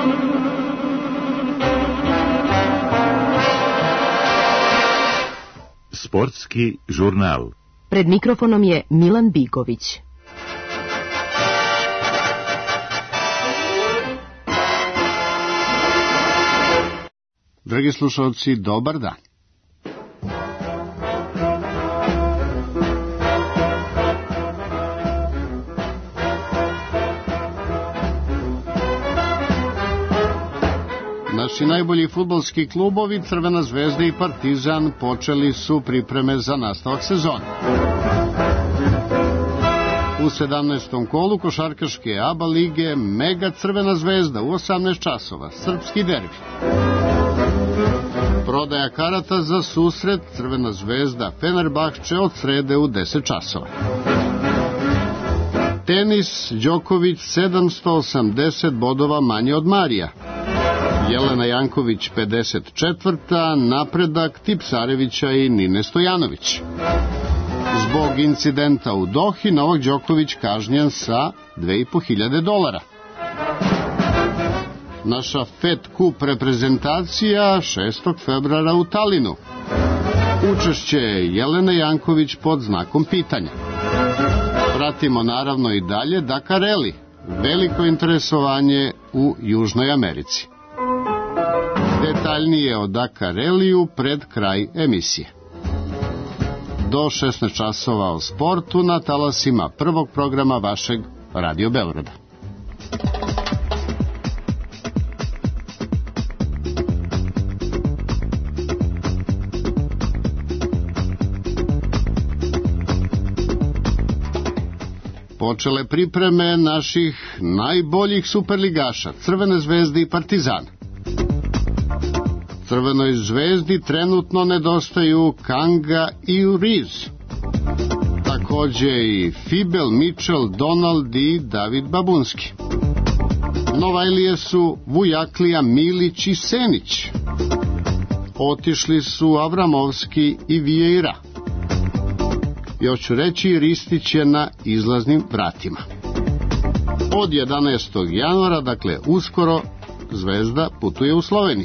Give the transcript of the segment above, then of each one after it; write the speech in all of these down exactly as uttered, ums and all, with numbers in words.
Sportski žurnal. Pred mikrofonom je Milan Bigović. Dragi slušalci, dobar dan. Naši najbolji fudbalski klubovi, Crvena zvezda i Partizan, počeli su pripreme za nastavak sezone. U sedamnaestom kolu košarkaške A B A lige Mega Crvena zvezda u osamnaest časova, srpski derbi. Prodaja karata za susret Crvena zvezda Fenerbahče od srede u deset časova. Tenis, Đoković sedamsto osamdeset bodova manje od Marija. Jelena Janković pedeset četvrta, napredak Tipsarevića i Nine Stojanović. Zbog incidenta u Dohi, Novak Đoković kažnjen sa dve i po hiljade dolara. Naša Fed Cup reprezentacija šestog februara u Talinu. Učešće Jelene Janković pod znakom pitanja. Pratimo naravno i dalje Dakar Rally, veliko interesovanje u Južnoj Americi. Detaljnije o Dakar Rallyu pred kraj emisije. Do šesnaest časova o sportu na talasima prvog programa vašeg Radio Beograda. Počele pripreme naših najboljih superligaša, Crvene zvezde i Partizana. Crvenoj zvezdi trenutno nedostaju Kanga i Uriz. Takođe i Fibel, Mitchell, Donald i David Babunski. Novajlije su Vujaklija, Milić i Senić. Otišli su Avramovski i Vieira. Još ću reći, Ristić je na izlaznim vratima. Od jedanaestog januara, dakle uskoro, Zvezda putuje u Sloveniju.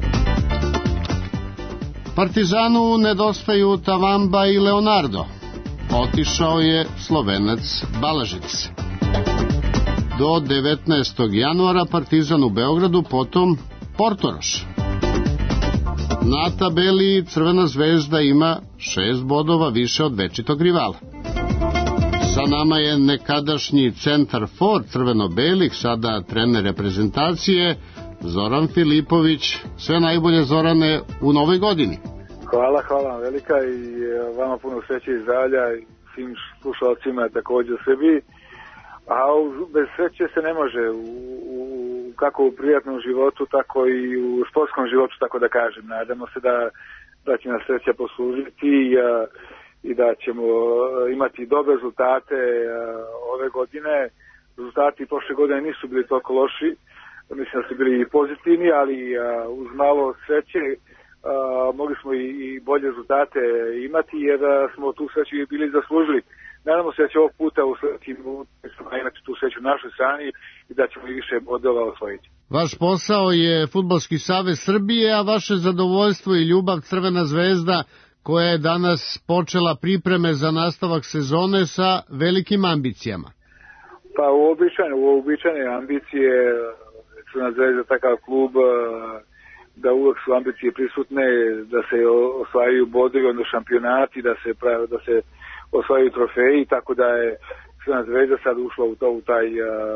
Partizanu nedostaju Tavamba i Leonardo. Otišao je Slovenac Balažic. Do devetnaestog januara Partizan u Beogradu, potom Portoroš. Na tabeli Crvena zvezda ima šest bodova više od večitog rivala. Sa nama je nekadašnji centar for crveno-belih, sada trener reprezentacije, Zoran Filipović. Sve najbolje, Zorane, u novoj godini. Hvala, hvala vam velika i vama puno sreće i zdravlja i svim slušalcima također sebi. A bez sreće se ne može, u, u, kako u prijatnom životu, tako i u sportskom životu, tako da kažem. Nadamo se da, da će nas sreća poslužiti i, i da ćemo imati dobre rezultate ove godine. Rezultati prošle godine nisu bili toliko loši, mislim da su bili pozitivni, ali uz malo sreće mogli smo i, i bolje rezultate imati, jer smo tu sreću i bili zaslužili. Nadamo se da će ovog puta u sledećim imati tu sreću u našoj strani i da ćemo i više bodova osvojiti. Vaš posao je Fudbalski savez Srbije, a vaše zadovoljstvo i ljubav Crvena zvezda, koja je danas počela pripreme za nastavak sezone sa velikim ambicijama. Pa uobičajene, uobičajene ambicije, Crvena zvezda je takav klub da uvek su ambicije prisutne, da se osvajaju bodovi, onda šampionati, da se, da se osvajaju trofeji, tako da je Crvena zvezda sad ušla u, to, u taj,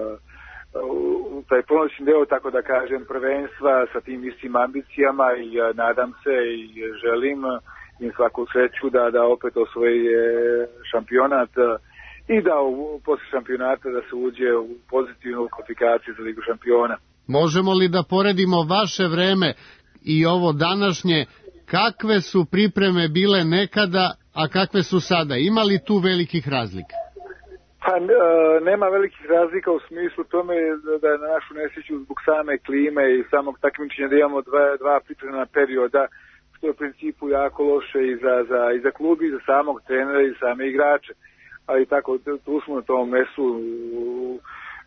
u taj ponoćni deo, tako da kažem, prvenstva sa tim istim ambicijama i nadam se i želim im svaku sreću da, da opet osvoje šampionat i da u, posle šampionata da se uđe u pozitivnu kvalifikaciju za Ligu šampiona. Možemo li da poredimo vaše vreme i ovo današnje, kakve su pripreme bile nekada, a kakve su sada? Ima li tu velikih razlika? Pa, nema velikih razlika u smislu tome da je na našu nesreću zbog same klime i samog takmičenja da imamo dva, dva pripremna perioda, što je u principu jako loše i za, za, i za klub i za samog trenera i same igrače. Ali tako, tu smo na tom mesu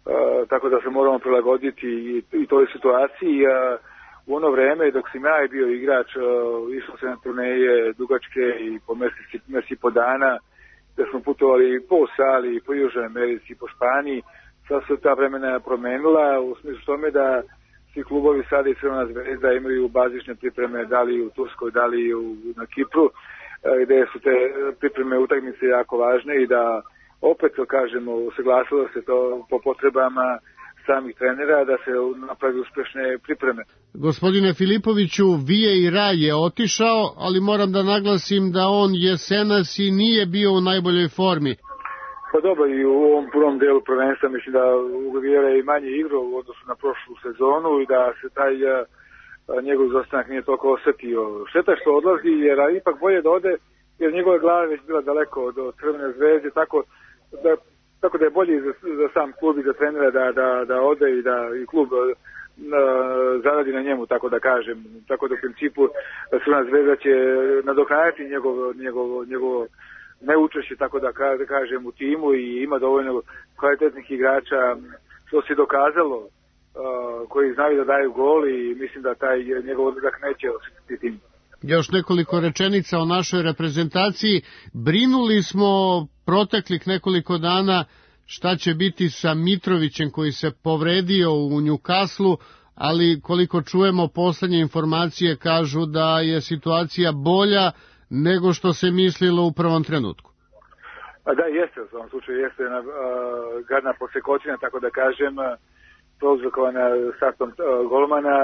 Uh, tako da se moramo prilagoditi i, i toj situaciji. Uh, u ono vreme dok sam ja bio igrač, uh, išao sam na turneje dugačke i po meseci, meseci po dana, da smo putovali po Australiji, po Južnoj Americi, po Španiji. Sad su ta vremena promenila u smislu tome da svi klubovi sada i Crvena zvezda imaju bazične pripreme, da li u Turskoj, da li u, na Kipru, uh, gde su te pripreme utakmice jako važne i da opet to kažemo, usaglasilo se to po potrebama samih trenera da se napravi uspešne pripreme. Gospodine Filipoviću, Vije i Raj je otišao, ali moram da naglasim da on jesenas i nije bio u najboljoj formi. Pa dobro, i u ovom prvom delu prvenstva mislim da Vijera je i manje igrao u odnosu na prošlu sezonu i da se taj a, njegov izostanak nije toliko osetio. Šteta što odlazi, jer a, ipak bolje da ode, jer njegova glava već bila daleko od Crvene zvezde, tako da, tako da je bolje za, za sam klub i za trenera da, da, da ode i da i klub a, zaradi na njemu, tako da kažem. Tako da u principu Crvena zvezda će nadoknaditi njegov, njegov, njegovo neučešće, tako da, ka, da kažem, u timu i ima dovoljno kvalitetnih igrača, što se dokazalo, a, koji znaju da daju gol i mislim da taj njegov odlazak neće osjetiti tim. Još nekoliko rečenica o našoj reprezentaciji. Brinuli smo proteklih nekoliko dana šta će biti sa Mitrovićem koji se povredio u Newcastle, ali koliko čujemo poslednje informacije kažu da je situacija bolja nego što se mislilo u prvom trenutku. A da, jeste, u svom slučaju jeste na, uh, gadna posekotina, tako da kažem, prouzrokovana startom uh, golmana.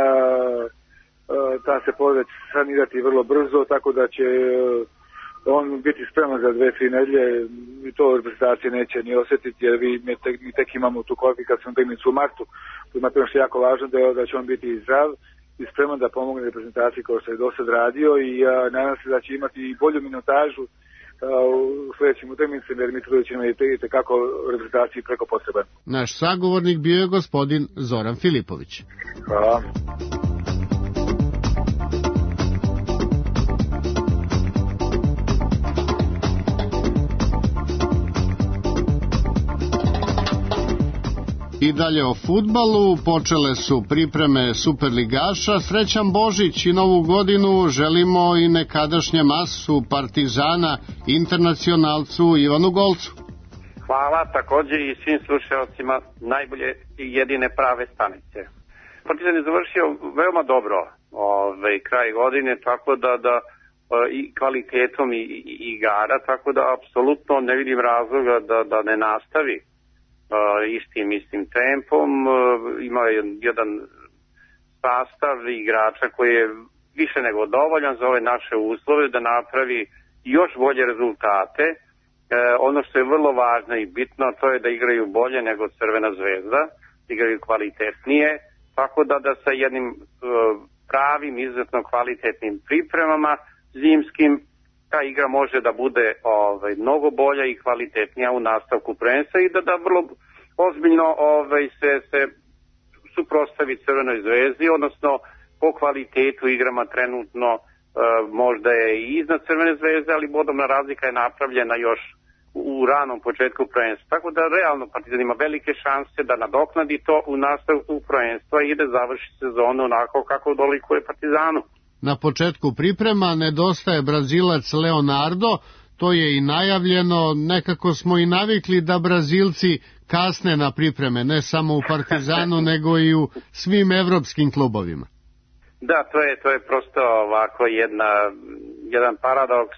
Uh, ta se povreda će sanirati vrlo brzo, tako da će uh, on biti spreman za dve, tri nedelje i to reprezentacije neće ni osjetiti, jer vi mi tek, mi tek imamo tu kvalifikacijnu utakmicu u martu. Ima to što je jako važno da, je, da će on biti zdrav i spreman da pomogne reprezentaciji kao što je do sad radio i a, nadam se da će imati i bolju minutažu a, u sljedećim utakmicama, jer Mitrović ima i tekako reprezentaciji preko potreban. Naš sagovornik bio je gospodin Zoran Filipović. Hvala. I dalje o fudbalu, počele su pripreme superligaša, srećan Božić i Novu godinu želimo i nekadašnjem asu Partizana, internacionalcu Ivanu Golcu. Hvala takođe i svim slušalcima najbolje i jedine prave stanice. Partizan je završio veoma dobro ovaj, kraj godine, tako da, da i kvalitetom i, i igara, tako da apsolutno ne vidim razloga da, da ne nastavi Uh, istim istim tempom. Uh, ima jedan sastav igrača koji je više nego dovoljan za ove naše uslove da napravi još bolje rezultate. Uh, ono što je vrlo važno i bitno, to je da igraju bolje nego Crvena zvezda, igraju kvalitetnije, tako da da sa jednim uh, pravim, izuzetno kvalitetnim pripremama zimskim ta igra može da bude ovaj, mnogo bolja i kvalitetnija u nastavku prvenstva i da da vrlo ozbiljno ovaj, se, se suprotstavi Crvenoj zvezdi, odnosno po kvalitetu igrama trenutno e, možda je i iznad Crvene zvezde, ali bodovna razlika je napravljena još u ranom početku prvenstva. Tako da realno Partizan ima velike šanse da nadoknadi to u nastavku prvenstva i da završi sezonu onako kako dolikuje Partizanu. Na početku priprema nedostaje Brazilac Leonardo, to je i najavljeno, nekako smo i navikli da Brazilci kasne na pripreme, ne samo u Partizanu, nego i u svim evropskim klubovima. Da, to je, to je prosto ovako jedna, jedan paradoks,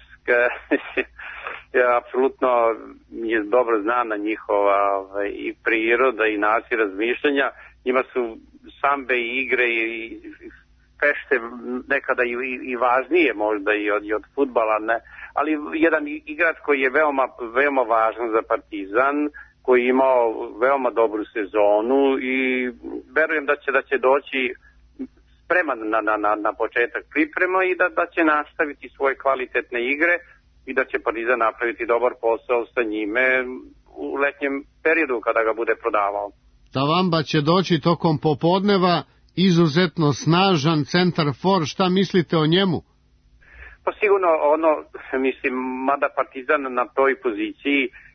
ja apsolutno je dobro znana njihova ovaj, i priroda i način razmišljanja, njima su sambe i igre i, i fešte nekada i, i važnije možda i od, i od fudbala, ne? Ali jedan igrač koji je veoma, veoma važan za Partizan, koji je imao veoma dobru sezonu i verujem da će, da će doći spreman na, na, na, na početak priprema i da, da će nastaviti svoje kvalitetne igre i da će Partizan napraviti dobar posao sa njime u letnjem periodu kada ga bude prodavao. Tavamba će doći tokom popodneva, izuzetno snažan centar for, šta mislite o njemu? Pa sigurno ono, mislim, mada Partizan na toj poziciji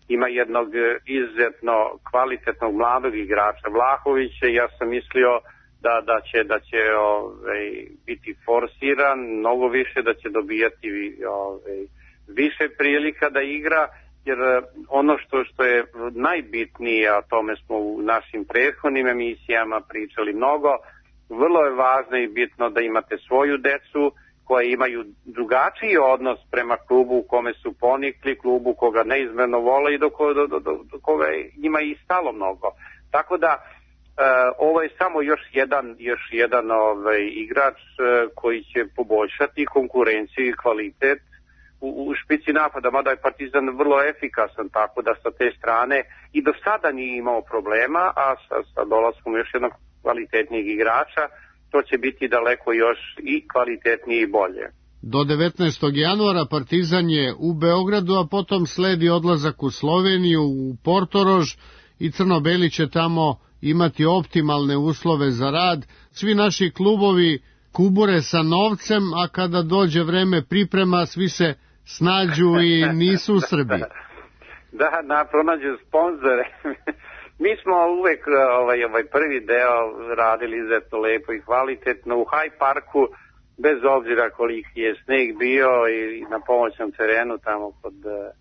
ima jednog izuzetno kvalitetnog mladog igrača Vlahovića. Ja sam mislio da, da će, da će ovaj, biti forsiran mnogo više, da će dobijati ovaj, više prilika da igra, jer ono što, što je najbitnije, a o tome smo u našim prethodnim emisijama pričali mnogo, vrlo je važno i bitno da imate svoju decu koje imaju drugačiji odnos prema klubu u kome su ponikli, klubu koga neizmjerno vole i do, do, do, do koga njima i stalo mnogo. Tako da e, ovo je samo još jedan, još jedan ovaj, igrač e, koji će poboljšati konkurenciju i kvalitet u, u špici napada, mada je Partizan vrlo efikasan, tako da sa te strane i do sada nije imao problema, a sa, sa dolaskom još jednog kvalitetnijeg igrača to će biti daleko još i kvalitetnije i bolje. Do devetnaestog januara Partizan je u Beogradu, a potom sledi odlazak u Sloveniju, u Portorož, i crno-beli će tamo imati optimalne uslove za rad. Svi naši klubovi kubure sa novcem, a kada dođe vreme priprema, svi se snađu i nisu u Srbiji. Da, da, pronađu sponzore. Mi smo uvek ovaj, ovaj prvi deo radili izuzetno lepo i kvalitetno u High Parku, bez obzira koliki je sneg bio i na pomoćnom terenu tamo kod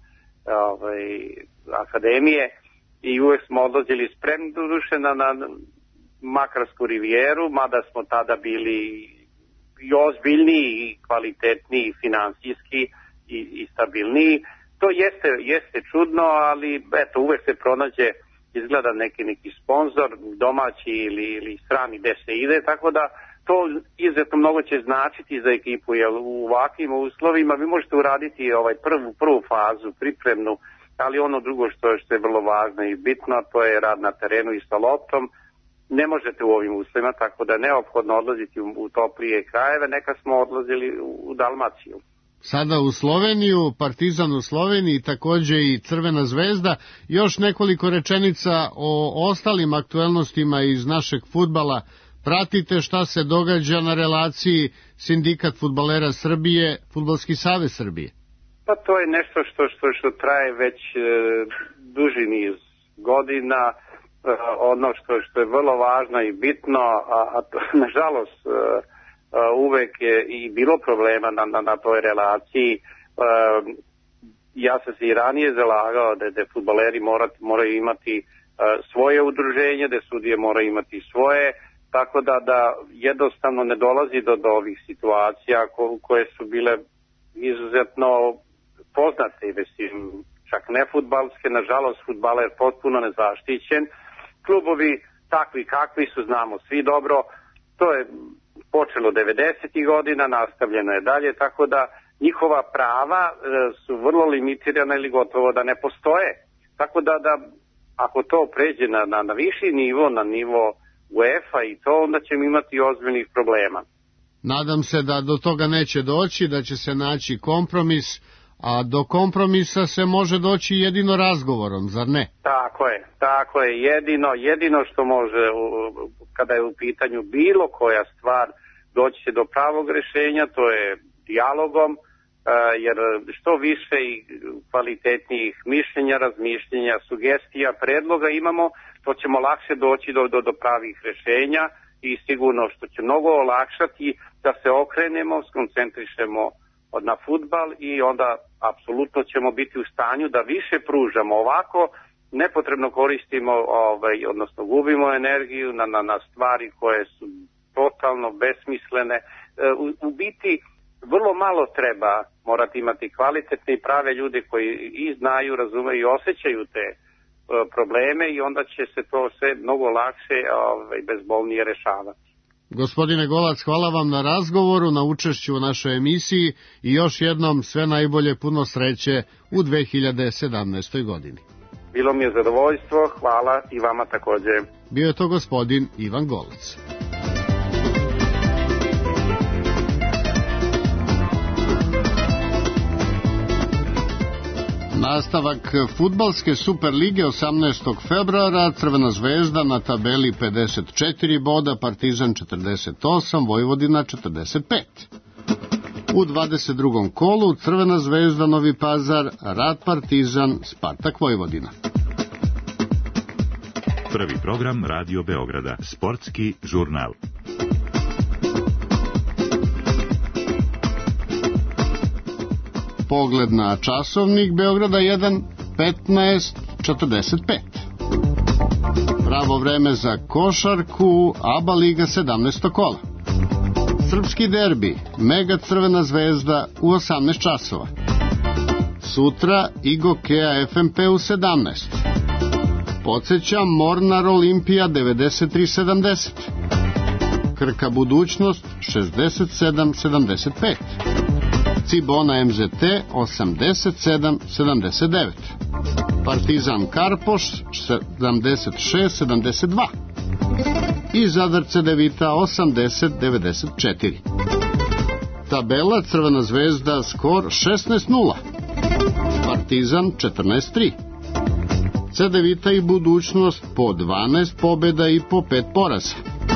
ovaj, akademije, i uvek smo odlazili spremni doduše na, na Makarsku rivijeru, mada smo tada bili i ozbiljniji i kvalitetniji finansijski i, i stabilniji. To jeste, jeste čudno, ali eto, uvek se pronađe izgleda neki neki sponzor, domaći ili, ili strani gde se ide, tako da to izuzetno mnogo će značiti za ekipu, jer u ovakvim uslovima vi možete uraditi ovaj prvu, prvu fazu, pripremnu, ali ono drugo što, što je vrlo važno i bitno, to je rad na terenu i sa loptom. Ne možete u ovim uslovima, tako da je neophodno odlaziti u, u toplije krajeve, neka smo odlazili u, u Dalmaciju. Sada u Sloveniju, Partizan u Sloveniji, takođe i Crvena zvezda. Još nekoliko rečenica o ostalim aktuelnostima iz našeg fudbala. Pratite šta se događa na relaciji Sindikat fudbalera Srbije, Fudbalski savez Srbije? Pa to je nešto što, što, što traje već e, duži niz godina. E, ono što, što je vrlo važno i bitno, a, a to, nažalost, e, Uh, uvek je i bilo problema na, na, na toj relaciji. Uh, ja sam se i ranije zalagao da, da fudbaleri morat, moraju imati uh, svoje udruženje, da sudije moraju imati svoje, tako da, da jednostavno ne dolazi do, do ovih situacija ko, koje su bile izuzetno poznate, mislim, čak ne fudbalske, nažalost fudbaler je potpuno nezaštićen. Klubovi takvi kakvi su, znamo svi dobro, to je počelo devedesetih godina, nastavljeno je dalje, tako da njihova prava e, su vrlo limitirana ili gotovo da ne postoje. Tako da, da ako to pređe na, na, na viši nivo, na nivo UEFA i to, onda ćemo imati ozbiljnih problema. Nadam se da do toga neće doći, da će se naći kompromis, a do kompromisa se može doći jedino razgovorom, zar ne? Tako je, tako je, jedino, jedino što može, kada je u pitanju bilo koja stvar, doći će do pravog rješenja, to je dijalogom, jer što više i kvalitetnijih mišljenja, razmišljenja, sugestija, predloga imamo, to ćemo lakše doći do, do, do pravih rješenja i sigurno što će mnogo olakšati da se okrenemo, skoncentrišemo na fudbal i onda apsolutno ćemo biti u stanju da više pružamo. Ovako nepotrebno koristimo, ovaj, odnosno gubimo energiju na, na, na stvari koje su totalno besmislene. U, u biti vrlo malo treba, morati imati kvalitetne i prave ljude koji i znaju, razumeju i osjećaju te uh, probleme i onda će se to sve mnogo lakše, ovaj, bezbolnije rešavati. Gospodine Golac, hvala vam na razgovoru, na učešću u našoj emisiji i još jednom sve najbolje, puno sreće u dve hiljade sedamnaestoj godini. Bilo mi je zadovoljstvo, hvala i vama takođe. Bio je to gospodin Ivan Golac. Nastavak fudbalske Superlige osamnaestog februara, Crvena zvezda na tabeli pedeset četiri boda, Partizan četrdeset osam, Vojvodina četrdeset pet. U dvadeset drugom kolu Crvena zvezda Novi Pazar, Rad Partizan, Spartak Vojvodina. Prvi program Radio Beograda, sportski žurnal. Pogled na časovnik Beograda jedan, petnaest četrdeset pet. Pravo vreme za košarku, ABA Liga sedamnaesto kola. Srpski derbi, Mega Crvena zvezda u osamnaest časova. Sutra Igokea F M P u sedamnaest. Podsećam, Mornar Olimpija devedeset tri sedamdeset. Krka Budućnost šezdeset sedam sedamdeset pet. Cibona M Z T osamdeset sedam sedamdeset devet. Partizan Karpoš sedamdeset šest sedamdeset dva. I Zadar Cedevita osamdeset devedeset četiri. Tabela: Crvena zvezda skor šesnaest nula, Partizan četrnaest tri. Cedevita i Budućnost po dvanaest pobjeda i po pet poraza.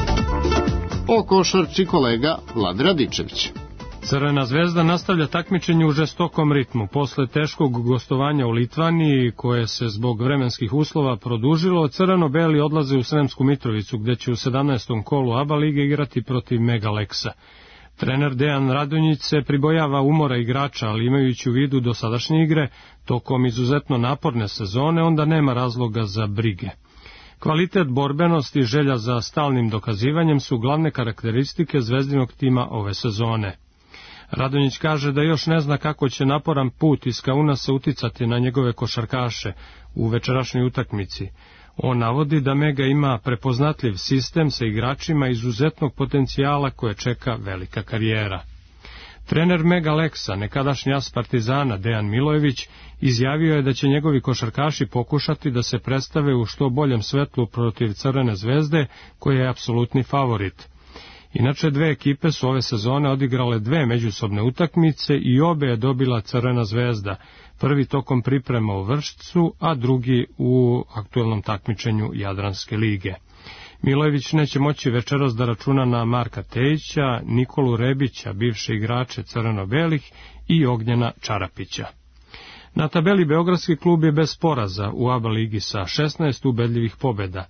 O košarci kolega Vlad Radičević. Crvena zvezda nastavlja takmičenje u žestokom ritmu. Posle teškog gostovanja u Litvaniji, koje se zbog vremenskih uslova produžilo, crveno-beli odlaze u Sremsku Mitrovicu, gde će u sedamnaestom kolu ABA lige igrati protiv Megaleksa. Trener Dejan Radonjić se pribojava umora igrača, ali imajući u vidu dosadašnje igre, tokom izuzetno naporne sezone, onda nema razloga za brige. Kvalitet, borbenost i želja za stalnim dokazivanjem su glavne karakteristike zvezdinog tima ove sezone. Radonjić kaže da još ne zna kako će naporan put iz Kaunasa uticati na njegove košarkaše u večerašnjoj utakmici. On navodi da Mega ima prepoznatljiv sistem sa igračima izuzetnog potencijala koje čeka velika karijera. Trener Mega Leksa, nekadašnji as Partizana Dejan Milojević, izjavio je da će njegovi košarkaši pokušati da se predstave u što boljem svetlu protiv Crvene zvezde, koja je apsolutni favorit. Inače, dve ekipe su ove sezone odigrale dve međusobne utakmice i obe je dobila Crvena zvezda, prvi tokom priprema u Vršcu, a drugi u aktuelnom takmičenju Jadranske lige. Milojević neće moći večeras da računa na Marka Tejića, Nikolu Rebića, bivše igrače crveno-belih, i Ognjena Čarapića. Na tabeli beogradski klub je bez poraza u ABA ligi sa šesnaest ubedljivih pobjeda.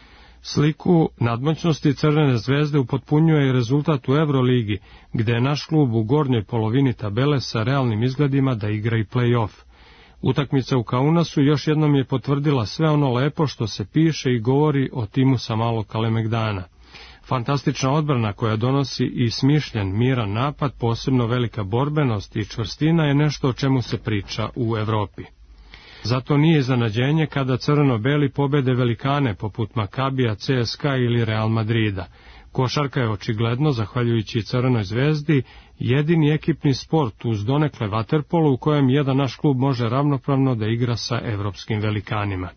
Sliku nadmoćnosti Crvene zvezde upotpunjuje i rezultat u Euroligi, gde je naš klub u gornjoj polovini tabele sa realnim izgledima da igra i play-off. Utakmica u Kaunasu još jednom je potvrdila sve ono lepo što se piše i govori o timu sa malog Kalemegdana. Fantastična odbrana koja donosi i smišljen, miran napad, posebno velika borbenost i čvrstina je nešto o čemu se priča u Evropi. Zato nije iznenađenje kada crveno-beli pobede velikane poput Makabija, C S K A ili Real Madrida. Košarka je očigledno, zahvaljujući Crvenoj zvezdi, jedini ekipni sport uz donekle vaterpolo u kojem jedan naš klub može ravnopravno da igra sa evropskim velikanima.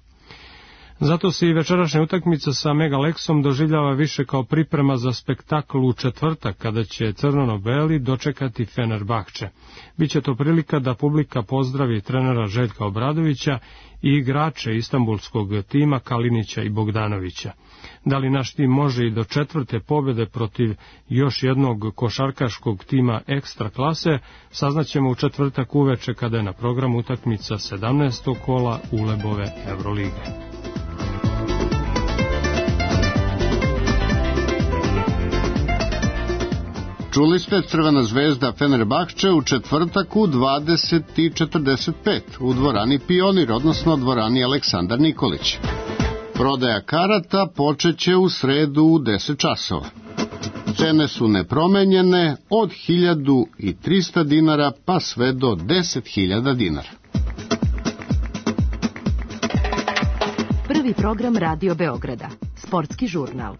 Zato se i večerašnja utakmica sa Megaleksom doživljava više kao priprema za spektakl u četvrtak, kada će crveno-beli dočekati Fenerbahče. Biće to prilika da publika pozdravi trenera Željka Obradovića i igrače istanbulskog tima Kalinića i Bogdanovića. Da li naš tim može i do četvrte pobjede protiv još jednog košarkaškog tima ekstra klase, saznaćemo u četvrtak uveče kada je na programu utakmica sedamnaestog kola Ulebove Evrolige. Čuli ste Crvena zvezda Fenerbahče u četvrtak u dvadeset četrdeset pet u dvorani Pionir, odnosno dvorani Aleksandar Nikolić. Prodaja karata počeće u sredu u deset časova. Cene su nepromenjene od hiljadu trista dinara pa sve do deset hiljada dinara. Prvi program Radio Beograda, sportski žurnal.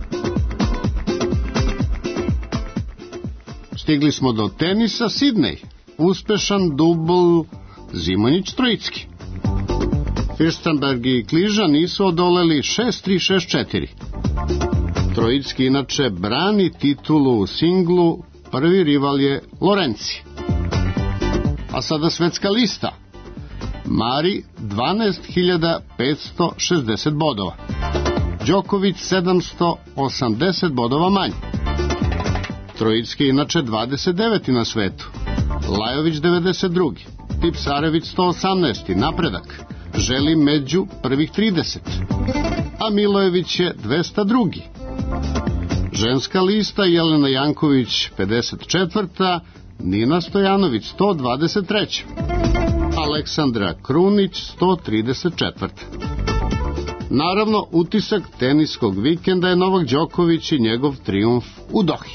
Stigli smo do tenisa. Sidnej, uspešan dubl Zimonjić-Trojicki. Firstenberg i Kliža nisu odoleli šest tri šest četiri. Trojicki inače brani titulu u singlu, prvi rival je Lorenci. A sada svetska lista. Mari dvanaest hiljada petsto šezdeset bodova. Đoković sedamsto osamdeset bodova manje. Trojicki inače dvadeset deveti na svetu, Lajović devedeset drugi, Tipsarević sto osamnaesti, napredak, želi među prvih trideset, a Milojević je dvesta drugi. Ženska lista Jelena Janković pedeset četvrta, Nina Stojanović sto dvadeset treća, Aleksandra Krunić sto trideset četvrta. Naravno, utisak teniskog vikenda je Novak Đoković i njegov trijumf u Dohi.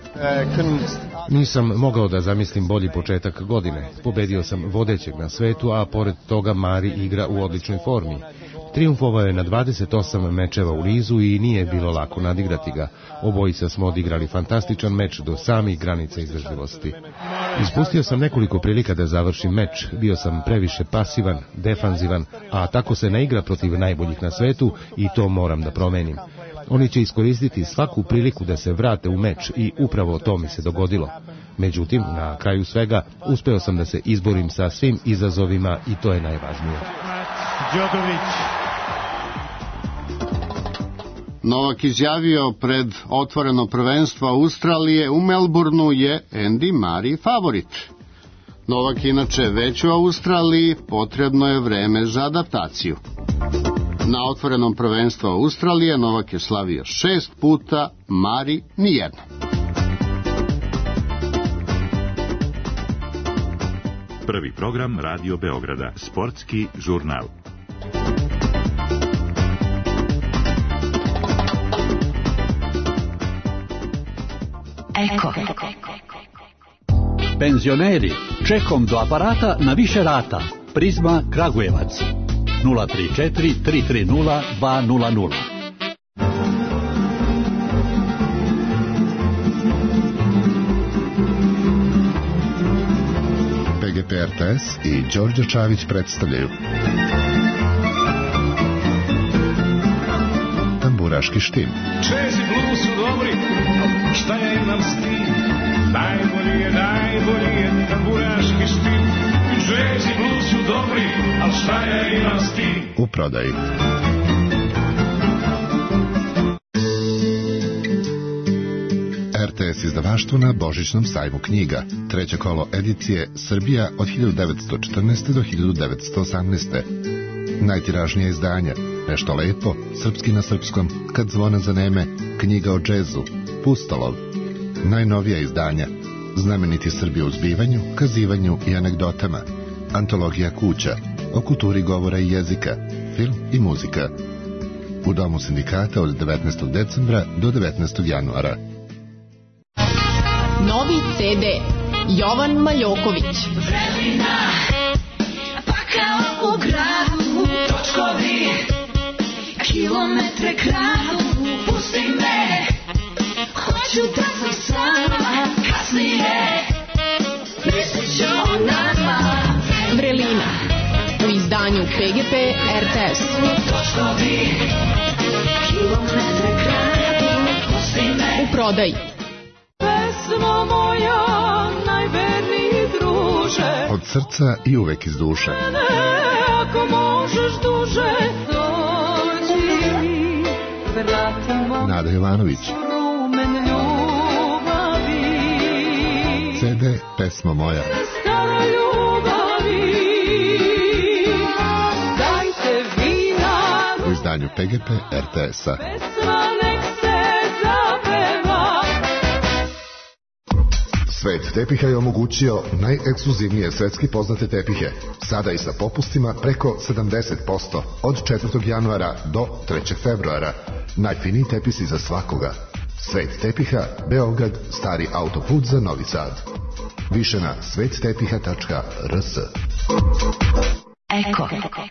Nisam mogao da zamislim bolji početak godine. Pobedio sam vodećeg na svetu, a pored toga Mari igra u odličnoj formi. Trijumfovao je na dvadeset osam mečeva u nizu i nije bilo lako nadigrati ga. Obojica smo odigrali fantastičan meč do samih granica izdržljivosti. Ispustio sam nekoliko prilika da završim meč. Bio sam previše pasivan, defanzivan, a tako se ne igra protiv najboljih na svetu i to moram da promenim. Oni će iskoristiti svaku priliku da se vrate u meč i upravo to mi se dogodilo. Međutim, na kraju svega, uspeo sam da se izborim sa svim izazovima i to je najvažnije. Novak izjavio pred otvoreno prvenstvo Australije u Melbourneu je Andy Murray favorit. Novak inače već u Australiji, potrebno je vreme za adaptaciju. Na otvorenom prvenstvu Australije Novak je slavio šest puta, Murray nijedno. Prvi program Radio Beograda, sportski žurnal. Eko. Penzioneri, čekom do aparata na više rata. Prizma Kragujevac. nula tri četiri tri tri nula dva nula nula. P G P R T S i Đorđe Čavić predstavljaju Tamburaški štim. Čezi blues su dobri, šta ja imam s tim? Najbolji je, najbolji je tamburaški štim. Čezi blues su dobri, al šta ja imam s tim? U prodaji. R T S izdavaštvo na Božićnom sajmu knjiga. Treće kolo edicije Srbija od hiljadu devetsto četrnaeste. do hiljadu devetsto osamnaeste. Najtiražnije izdanja, nešto lepo, srpski na srpskom, kad zvona zaneme, knjiga o džezu, Pustolov. Najnovija izdanja, znameniti Srbi u zbivanju, kazivanju i anegdotama, antologija kuća, o kulturi govora i jezika, film i muzika. U Domu sindikata od devetnaestog decembra do devetnaestog januara. Novi C D Jovan Maljoković. Vrelina, pa kao u gradu, točkovi, kilometre kradu, pusti me, hoću da sam sama, kasnije, mislit ću o nama. Vrelina, u izdanju P G P R T S. Točkovi, kilometre kradu, pusti me. U prodaji. Pesmo moja, najverniji druže, od srca i uvek iz duše. Ako možeš duže, dođi mi, vratimo Nada Jovanović. rumen ljubavi. C D Pesmo moja. Stara ljubavi, dajte vina, U izdanju P G P R T S-a. pesma nek se zapeva. Svet tepiha je omogućio najekskluzivnije svetski poznate tepihe. Sada i sa popustima preko sedamdeset posto od četvrtog januara do trećeg februara. Najfiniji tepisi za svakoga. Svet tepiha, Beograd, stari autoput za Novi Sad. Više na svet tepiha tačka r s. Eko.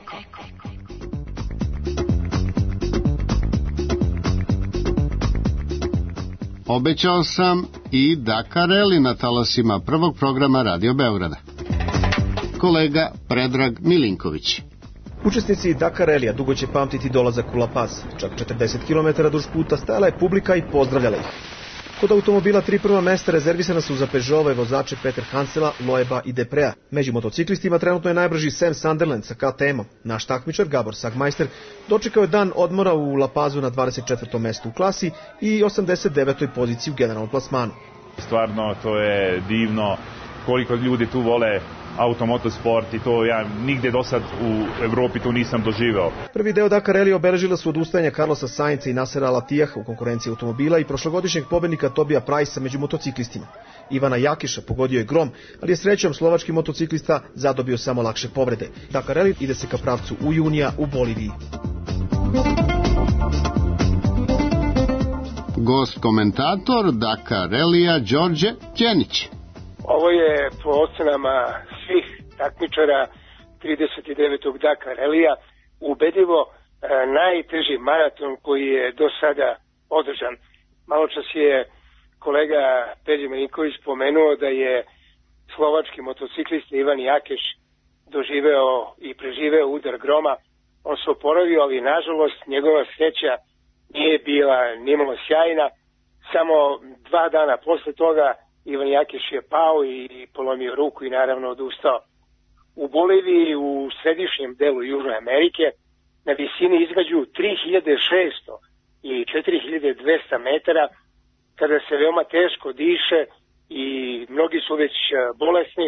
Obećao sam i Dakar Rally na talasima prvog programa Radio Beograda. Kolega Predrag Milinković. Učesnici Dakar Rallija dugo će pamtiti dolazak u La Paz. Čak četrdeset kilometara duž puta stajala je publika i pozdravljala ih. Kod automobila tri prva mesta rezervisana su za Peugeotove vozače Peter Hansela, Loeba i Deprea. Među motociklistima trenutno je najbrži Sam Sunderland sa K T M-om. Naš takmičar Gabor Sagmeister dočekao je dan odmora u La Pazu na dvadeset četvrtom mestu u klasi i osamdeset devetoj poziciji u generalnom plasmanu. Stvarno, to je divno koliko ljudi tu vole automotosport i to ja nigde do sad u Evropi to nisam doživeo. Prvi deo Dakar Rally obeležila su odustajanja Carlosa Sainza i Nasera Al-Attijaha u konkurenciji automobila i prošlogodišnjeg pobednika Tobija Price među motociklistima. Ivana Jakiša pogodio je grom, ali je srećom slovački motociklista zadobio samo lakše povrede. Dakar Rally ide se ka pravcu Ujunija u Boliviji. Gost komentator Dakar Rallija Đorđe Đenić. Ovo je po ocenama svih takmičara trideset devetog Dakar Rallija ubedljivo e, najteži maraton koji je do sada održan. Maločas je kolega Peđa Marinković spomenuo da je slovački motociklista Ivan Jakeš doživeo i preživeo udar groma. On se oporavio, ali nažalost njegova sreća nije bila nimalo sjajna. Samo dva dana posle toga Ivan Jakeš je pao i polomio ruku i naravno odustao. U Boliviji, u središnjem delu Južne Amerike, na visini između tri hiljade šesto i četiri hiljade dvesta metara, kada se veoma teško diše i mnogi su već bolesni,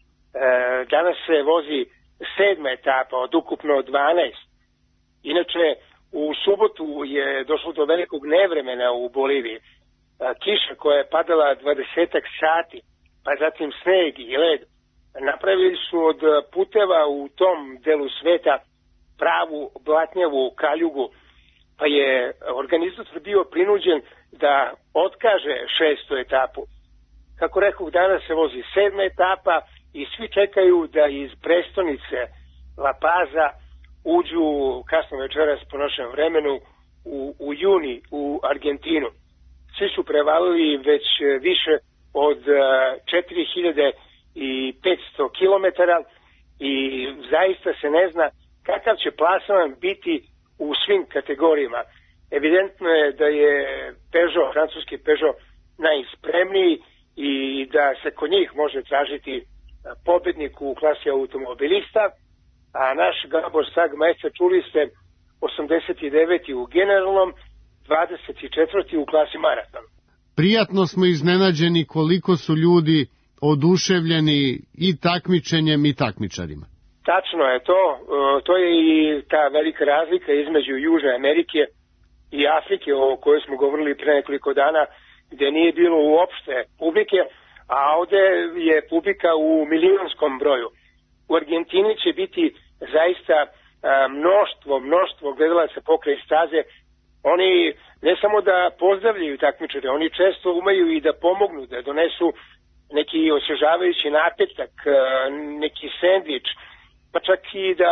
danas se vozi sedma etapa od ukupno dvanaest. Inače, u subotu je došlo do velikog nevremena u Boliviji. Kiša koja je padala dvadesetak sati, pa zatim sneg i led, napravili su od puteva u tom delu sveta pravu blatnjavu kaljugu, pa je organizator bio prinuđen da otkaže šestu etapu. Kako rekao, danas se vozi sedma etapa i svi čekaju da iz prestonice La Paza uđu kasno večeras po našem vremenu u, u juni u Argentinu. Svi su prevalili već više od četiri hiljade petsto kilometara i zaista se ne zna kakav će plasman biti u svim kategorijama. Evidentno je da je Peugeot, francuski Peugeot, najspremniji i da se kod njih može tražiti pobednik u klasi automobilista, a naš Gabor Sagmajstor, čuli ste, osamdeset deveti u generalnom, dvadeset četvrti u klasi maraton. Prijatno smo iznenađeni koliko su ljudi oduševljeni i takmičenjem i takmičarima. Tačno je to, to je i ta velika razlika između Južne Amerike i Afrike o kojoj smo govorili pre nekoliko dana, gde nije bilo uopšte publike, a ovde je publika u milionskom broju. U Argentini će biti zaista mnoštvo, mnoštvo gledalaca pokraj staze. Oni ne samo da pozdravljaju takmičare, oni često umeju i da pomognu, da donesu neki osvežavajući napitak, neki sendvič, pa čak i da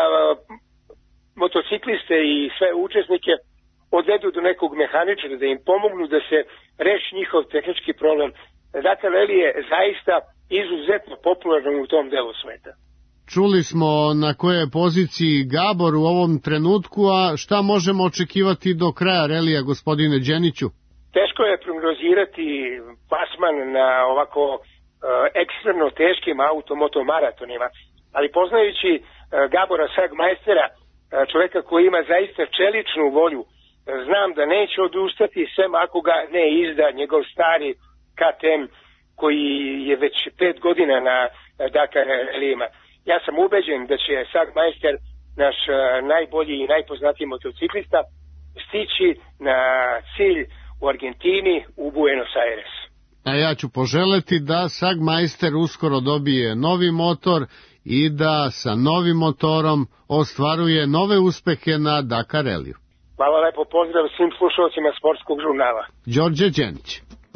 motocikliste i sve učesnike odvedu do nekog mehaničara, da im pomognu da se reši njihov tehnički problem. Dakar Rally je zaista izuzetno popularan u tom delu sveta. Čuli smo na kojoj poziciji Gabor u ovom trenutku, a šta možemo očekivati do kraja relija, gospodine Đeniću? Teško je prognozirati plasman na ovako uh, ekstremno teškim automotomaratonima, ali poznajući uh, Gabora Sagmajstera, uh, čoveka koji ima zaista čeličnu volju, uh, znam da neće odustati sem ako ga ne izda njegov stari K T M koji je već pet godina na uh, Dakar Rallyima. Ja sam ubeđen da će Sagmajster, naš uh, najbolji i najpoznatiji motociklista, stići na cilj u Argentini, u Buenos Aires. A ja ću poželeti da Sagmajster uskoro dobije novi motor i da sa novim motorom ostvaruje nove uspehe na Dakar Rallyu. Hvala lepo, pozdrav svim slušalcima sportskog žurnala. Đorđe Đenić.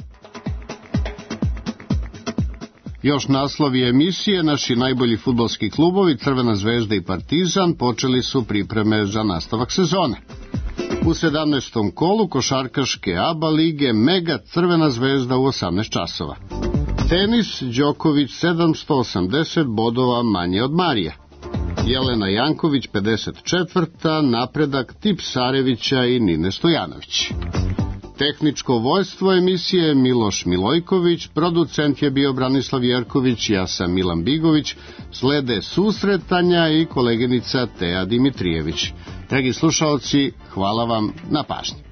Još naslovi emisije, naši najbolji fudbalski klubovi, Crvena zvezda i Partizan, počeli su pripreme za nastavak sezone. U sedamnaestom kolu košarkaške A B A lige Mega Crvena zvezda u osamnaest časova. Tenis, Đoković sedamsto osamdeset bodova manje od Marija. Jelena Janković pedeset četvrta, napredak Tipsarevića i Nine Stojanović. Tehničko vojstvo emisije Miloš Milojković, producent je bio Branislav Jerković, ja sam Milan Bigović, slede susretanja i koleginica Teja Dimitrijević. Dragi slušaoci, hvala vam na pažnji.